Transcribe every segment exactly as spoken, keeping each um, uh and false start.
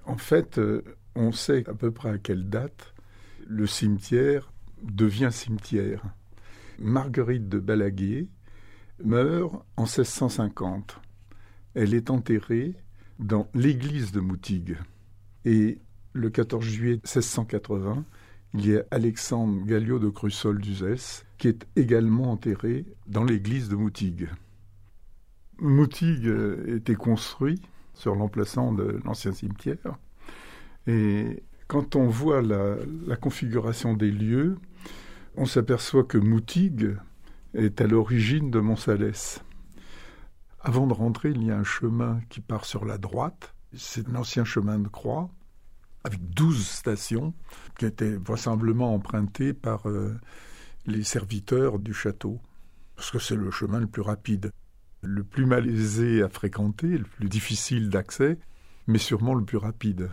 En fait, euh, on sait à peu près à quelle date le cimetière devient cimetière. Marguerite de Balaguer meurt en seize cent cinquante. Elle est enterrée dans l'église de Moutigues. Et le quatorze juillet seize cent quatre-vingts, il y a Alexandre Galliot de Crussol-Duzès qui est également enterré dans l'église de Moutigues. Moutigues était construit sur l'emplacement de l'ancien cimetière. Et quand on voit la, la configuration des lieux, on s'aperçoit que Moutigues est à l'origine de Montsalès. Avant de rentrer, il y a un chemin qui part sur la droite. C'est un ancien chemin de croix avec douze stations qui étaient vraisemblablement empruntées par euh, les serviteurs du château. Parce que c'est le chemin le plus rapide, le plus malaisé à fréquenter, le plus difficile d'accès, mais sûrement le plus rapide.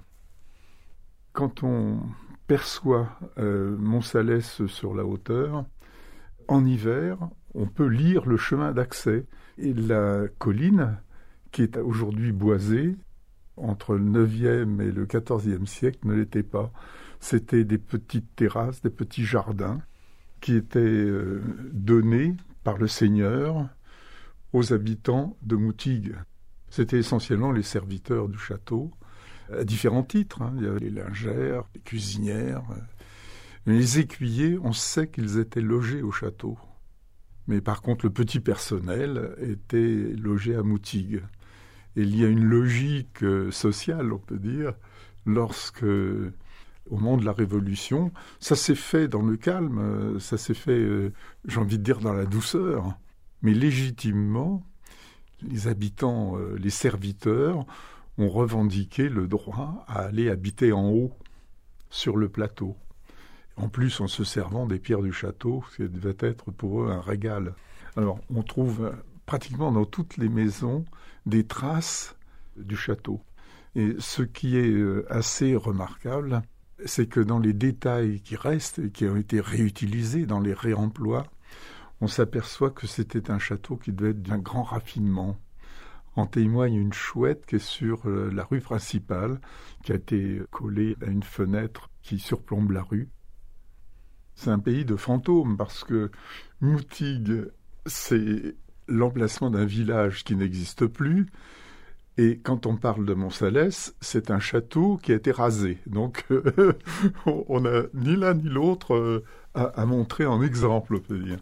Quand on perçoit euh, Montsalès sur la hauteur, en hiver, on peut lire le chemin d'accès. Et la colline, qui est aujourd'hui boisée, entre le neuvième et le quatorzième siècle, ne l'était pas. C'était des petites terrasses, des petits jardins qui étaient euh, donnés par le seigneur aux habitants de Moutigues. C'était essentiellement les serviteurs du château, à différents titres. Hein. Il y avait les lingères, les cuisinières. Mais les écuyers, on sait qu'ils étaient logés au château. Mais par contre, le petit personnel était logé à Moutigues. Et il y a une logique sociale, on peut dire, lorsque, au moment de la Révolution, ça s'est fait dans le calme, ça s'est fait, j'ai envie de dire, dans la douceur. Mais légitimement, les habitants, les serviteurs, ont revendiqué le droit à aller habiter en haut, sur le plateau. En plus, en se servant des pierres du château, ce qui devait être pour eux un régal. Alors, on trouve pratiquement dans toutes les maisons des traces du château. Et ce qui est assez remarquable, c'est que dans les détails qui restent et qui ont été réutilisés dans les réemplois, on s'aperçoit que c'était un château qui devait être d'un grand raffinement. En témoigne une chouette qui est sur la rue principale, qui a été collée à une fenêtre qui surplombe la rue. C'est un pays de fantômes parce que Moutigues, c'est l'emplacement d'un village qui n'existe plus. Et quand on parle de Montsalès, c'est un château qui a été rasé. Donc, euh, on n'a ni l'un ni l'autre euh, à, à montrer en exemple, on peut dire.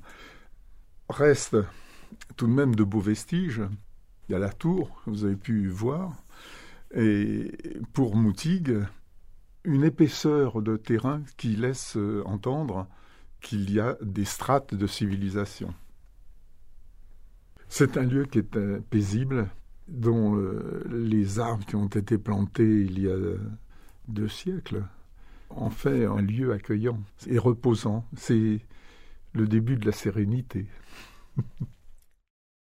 Reste tout de même de beaux vestiges. Il y a la tour, vous avez pu voir. Et pour Moutigues, une épaisseur de terrain qui laisse entendre qu'il y a des strates de civilisation. C'est un lieu qui est euh, paisible, dont euh, les arbres qui ont été plantés il y a deux siècles en fait un lieu accueillant et reposant. C'est le début de la sérénité.